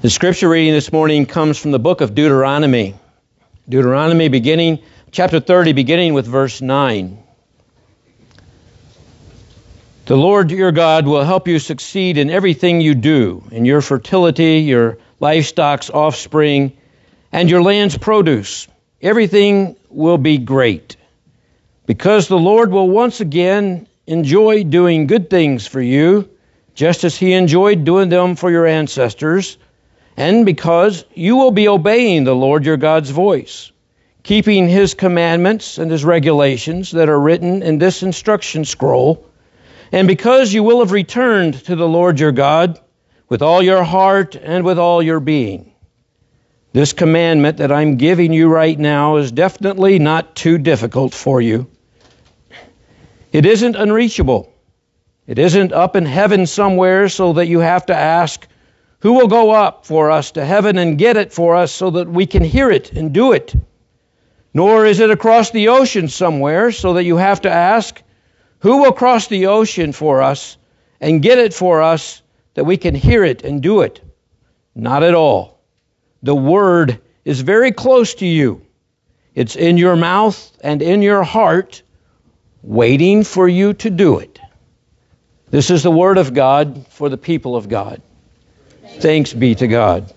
The scripture reading this morning comes from the book of Deuteronomy. Deuteronomy chapter 30, beginning with verse 9. The Lord your God will help you succeed in everything you do, in your fertility, your livestock's offspring, and your land's produce. Everything will be great, because the Lord will once again enjoy doing good things for you, just as he enjoyed doing them for your ancestors, and because you will be obeying the Lord your God's voice, keeping his commandments and his regulations that are written in this instruction scroll, and because you will have returned to the Lord your God with all your heart and with all your being. This commandment that I'm giving you right now is definitely not too difficult for you. It isn't unreachable. It isn't up in heaven somewhere so that you have to ask, who will go up for us to heaven and get it for us so that we can hear it and do it? Nor is it across the ocean somewhere so that you have to ask, who will cross the ocean for us and get it for us that we can hear it and do it? Not at all. The word is very close to you. It's in your mouth and in your heart, waiting for you to do it. This is the word of God for the people of God. Thanks be to God.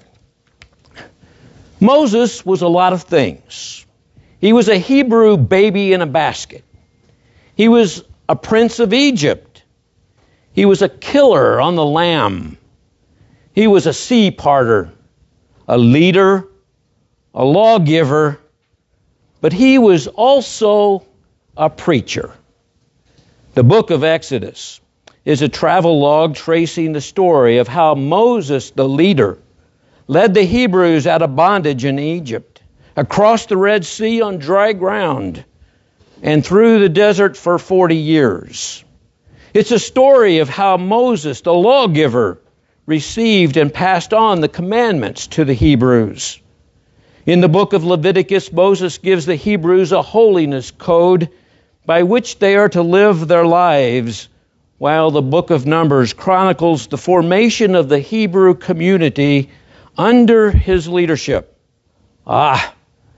Moses was a lot of things. He was a Hebrew baby in a basket. He was a prince of Egypt. He was a killer on the lam. He was a sea parter, a leader, a lawgiver, but he was also a preacher. The book of Exodus is a travel log tracing the story of how Moses, the leader, led the Hebrews out of bondage in Egypt, across the Red Sea on dry ground, and through the desert for 40 years. It's a story of how Moses, the lawgiver, received and passed on the commandments to the Hebrews. In the book of Leviticus, Moses gives the Hebrews a holiness code by which they are to live their lives, while the book of Numbers chronicles the formation of the Hebrew community under his leadership. But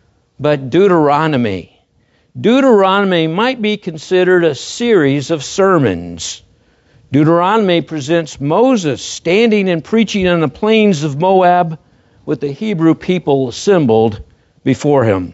Deuteronomy might be considered a series of sermons. Deuteronomy presents Moses standing and preaching on the plains of Moab with the Hebrew people assembled before him.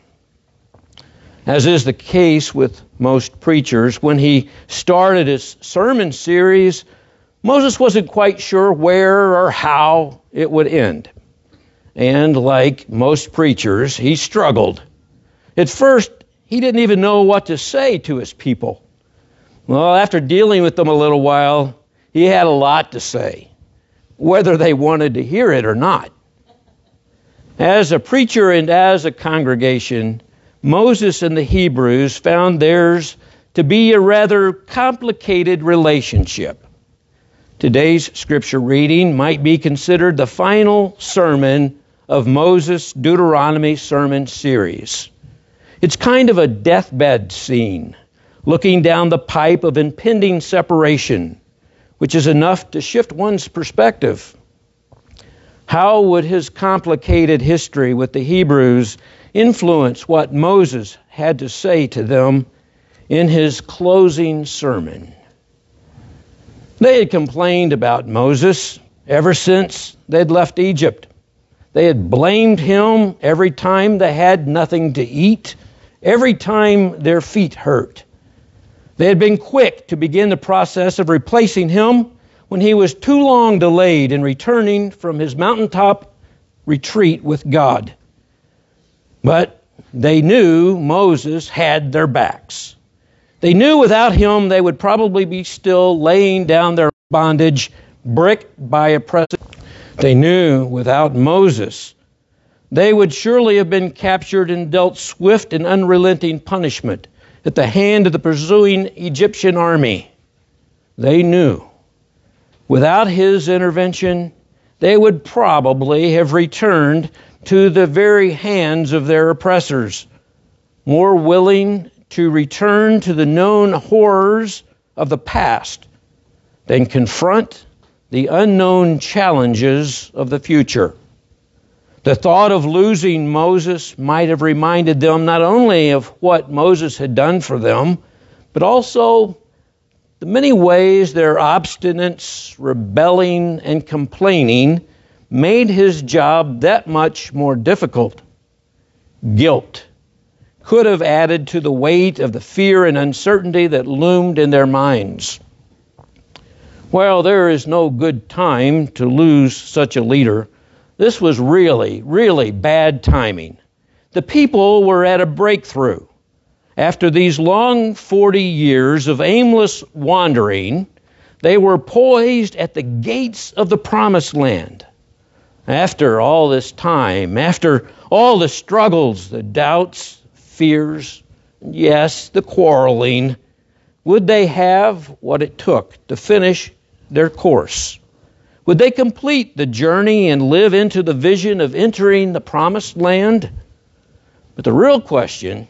As is the case with most preachers, when he started his sermon series, Moses wasn't quite sure where or how it would end. And like most preachers, he struggled. At first, he didn't even know what to say to his people. Well, after dealing with them a little while, he had a lot to say, whether they wanted to hear it or not. As a preacher and as a congregation, Moses and the Hebrews found theirs to be a rather complicated relationship. Today's scripture reading might be considered the final sermon of Moses' Deuteronomy sermon series. It's kind of a deathbed scene, looking down the pipe of impending separation, which is enough to shift one's perspective. How would his complicated history with the Hebrews influence what Moses had to say to them in his closing sermon? They had complained about Moses ever since they'd left Egypt. They had blamed him every time they had nothing to eat, every time their feet hurt. They had been quick to begin the process of replacing him when he was too long delayed in returning from his mountaintop retreat with God. But they knew Moses had their backs. They knew without him they would probably be still laying down their bondage brick by oppressive. They knew without Moses they would surely have been captured and dealt swift and unrelenting punishment at the hand of the pursuing Egyptian army. They knew without his intervention they would probably have returned to the very hands of their oppressors, more willing to return to the known horrors of the past than confront the unknown challenges of the future. The thought of losing Moses might have reminded them not only of what Moses had done for them, but also the many ways their obstinance, rebelling, and complaining made his job that much more difficult. Guilt could have added to the weight of the fear and uncertainty that loomed in their minds. Well, there is no good time to lose such a leader. This was really, really bad timing. The people were at a breakthrough. After these long 40 years of aimless wandering, they were poised at the gates of the promised land. After all this time, after all the struggles, the doubts, fears, yes, the quarreling, would they have what it took to finish their course? Would they complete the journey and live into the vision of entering the promised land? But the real question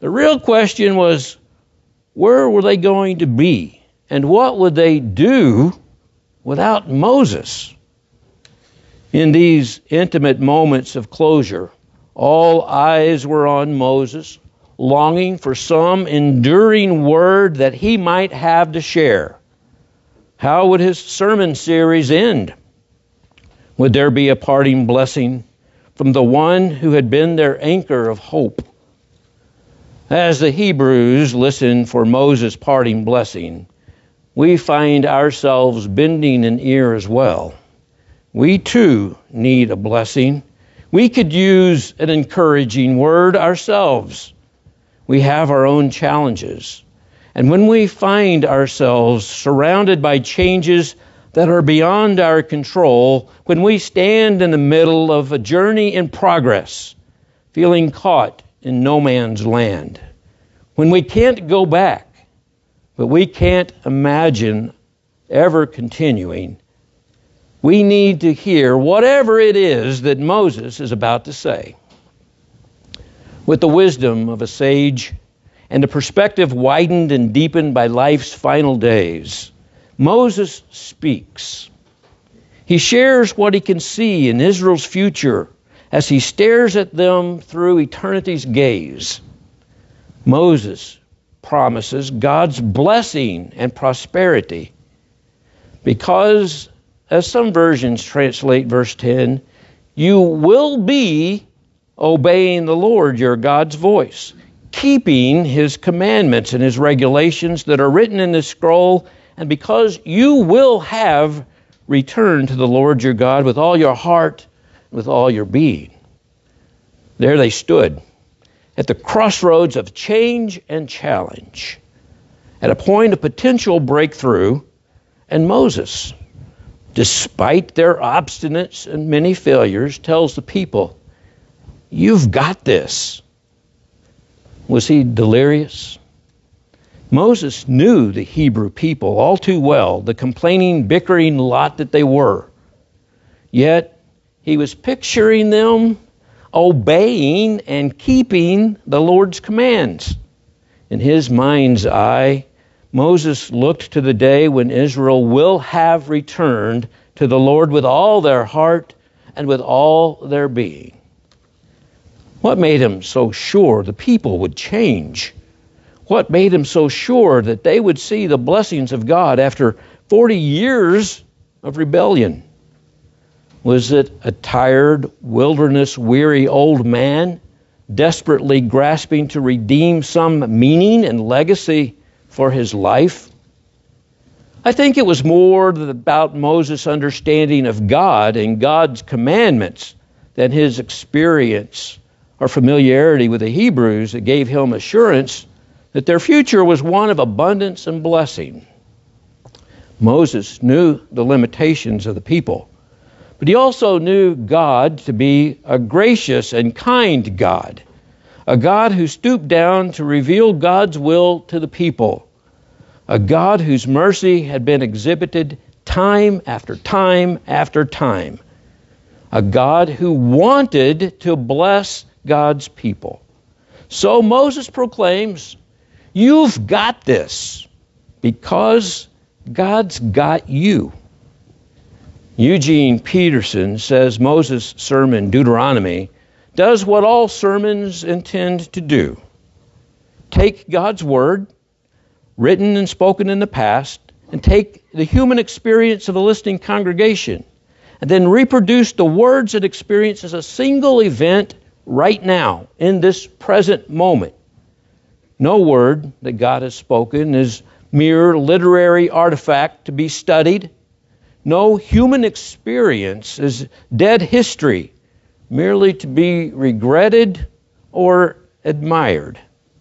was, where were they going to be? And what would they do without Moses? In these intimate moments of closure, all eyes were on Moses, longing for some enduring word that he might have to share. How would his sermon series end? Would there be a parting blessing from the one who had been their anchor of hope? As the Hebrews listened for Moses' parting blessing, we find ourselves bending an ear as well. We too need a blessing. We could use an encouraging word ourselves. We have our own challenges. And when we find ourselves surrounded by changes that are beyond our control, when we stand in the middle of a journey in progress, feeling caught in no man's land, when we can't go back, but we can't imagine ever continuing, we need to hear whatever it is that Moses is about to say. With the wisdom of a sage and a perspective widened and deepened by life's final days, Moses speaks. He shares what he can see in Israel's future as he stares at them through eternity's gaze. Moses promises God's blessing and prosperity because, as some versions translate verse 10, you will be obeying the Lord your God's voice, keeping his commandments and his regulations that are written in this scroll, and because you will have returned to the Lord your God with all your heart, with all your being. There they stood at the crossroads of change and challenge, at a point of potential breakthrough, and Moses, despite their obstinance and many failures, tells the people, "You've got this." Was he delirious? Moses knew the Hebrew people all too well, the complaining, bickering lot that they were. Yet he was picturing them obeying and keeping the Lord's commands. In his mind's eye, Moses looked to the day when Israel will have returned to the Lord with all their heart and with all their being. What made him so sure the people would change? What made him so sure that they would see the blessings of God after 40 years of rebellion? Was it a tired, wilderness-weary old man desperately grasping to redeem some meaning and legacy for his life? I think it was more about Moses' understanding of God and God's commandments than his experience or familiarity with the Hebrews that gave him assurance that their future was one of abundance and blessing. Moses knew the limitations of the people, but he also knew God to be a gracious and kind God, a God who stooped down to reveal God's will to the people, a God whose mercy had been exhibited time after time after time, a God who wanted to bless God's people. So Moses proclaims, "You've got this because God's got you." Eugene Peterson says Moses' sermon, Deuteronomy, does what all sermons intend to do. Take God's word, written and spoken in the past, and take the human experience of a listening congregation, and then reproduce the words and experience as a single event right now, in this present moment. No word that God has spoken is mere literary artifact to be studied. No human experience is dead history, merely to be regretted or admired.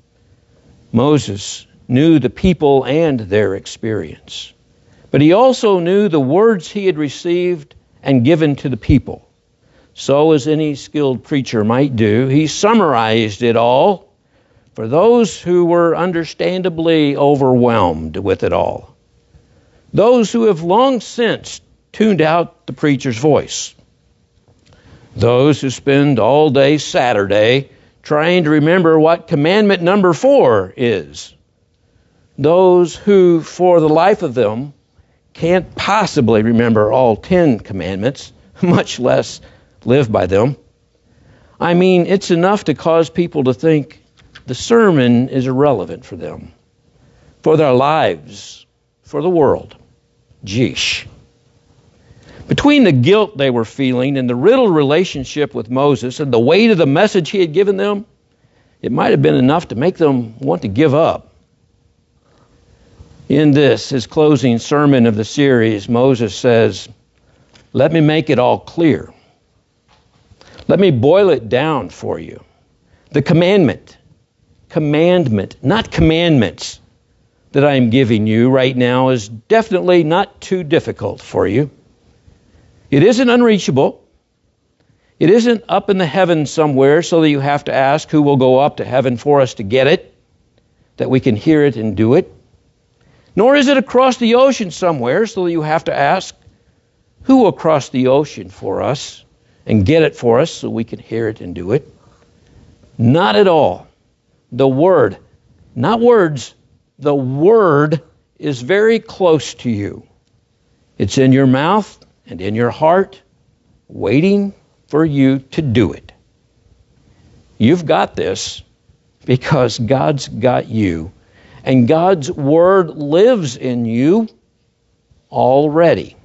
Moses knew the people and their experience, but he also knew the words he had received and given to the people. So, as any skilled preacher might do, he summarized it all for those who were understandably overwhelmed with it all. Those who have long since tuned out the preacher's voice. Those who spend all day Saturday trying to remember what commandment number 4 is. Those who, for the life of them, can't possibly remember all 10 commandments, much less live by them. I mean, it's enough to cause people to think the sermon is irrelevant for them, for their lives, for the world. Geesh. Between the guilt they were feeling and the riddled relationship with Moses and the weight of the message he had given them, it might have been enough to make them want to give up. In this, his closing sermon of the series, Moses says, "Let me make it all clear. Let me boil it down for you. The commandment, not commandments, that I am giving you right now is definitely not too difficult for you. It isn't unreachable. It isn't up in the heavens somewhere so that you have to ask who will go up to heaven for us to get it, that we can hear it and do it. Nor is it across the ocean somewhere so that you have to ask who will cross the ocean for us and get it for us so we can hear it and do it. Not at all. The Word, not words, the Word is very close to you. It's in your mouth and in your heart, waiting for you to do it. You've got this because God's got you, and God's Word lives in you already.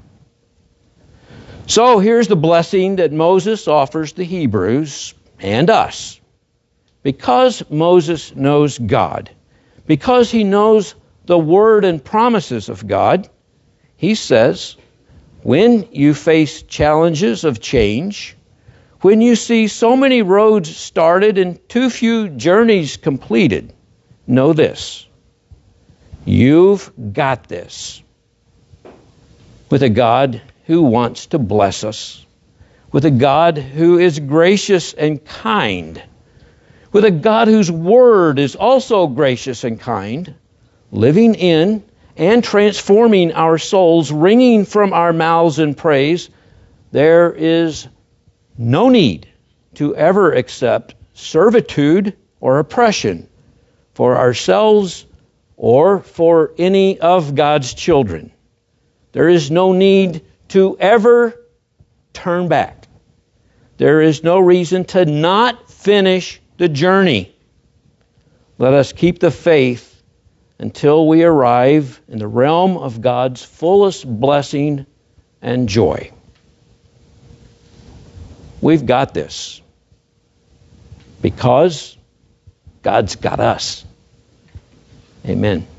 So here's the blessing that Moses offers the Hebrews and us. Because Moses knows God, because he knows the Word and promises of God, he says, when you face challenges of change, when you see so many roads started and too few journeys completed, know this: you've got this. With a God who wants to bless us, with a God who is gracious and kind, with a God whose Word is also gracious and kind, living in and transforming our souls, ringing from our mouths in praise, there is no need to ever accept servitude or oppression for ourselves or for any of God's children. There is no need to ever turn back. There is no reason to not finish the journey. Let us keep the faith until we arrive in the realm of God's fullest blessing and joy. We've got this because God's got us. Amen.